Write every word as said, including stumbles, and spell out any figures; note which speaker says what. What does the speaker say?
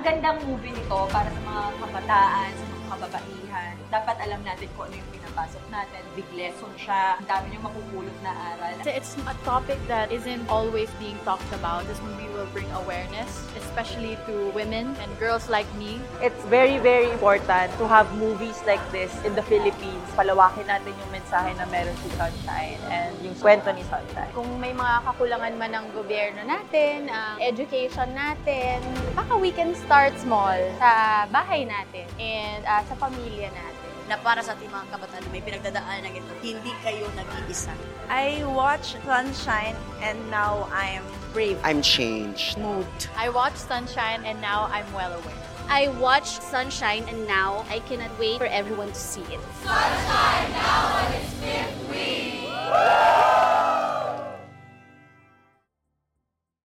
Speaker 1: Magandang movie nito para sa mga kabataan, sa mga kababaihan. Dapat alam natin kung ano yung pinapasok natin. Big lesson siya. Ang dami niyong mapupulot na aral.
Speaker 2: It's a topic that isn't always being talked about. This movie will bring awareness, especially to women and girls like me.
Speaker 3: It's very, very important to have movies like this in the Philippines. Palawakin natin yung mensahe na meron si Sunshine and yung kwento ni Sunshine.
Speaker 2: Kung may mga kakulangan man ng gobyerno natin, ang education natin, baka we can start small sa bahay natin and uh, sa pamilya natin.
Speaker 4: Na para sa ating mga kabataan na may pinagdadaanan ng ito, hindi kayo nag-iisa.
Speaker 5: I watched Sunshine and now I'm brave.
Speaker 6: I'm changed.
Speaker 5: Moved.
Speaker 2: I watched Sunshine and now I'm well aware.
Speaker 7: I watched Sunshine and now I cannot wait for everyone to see it.
Speaker 8: Sunshine now on its fifth week.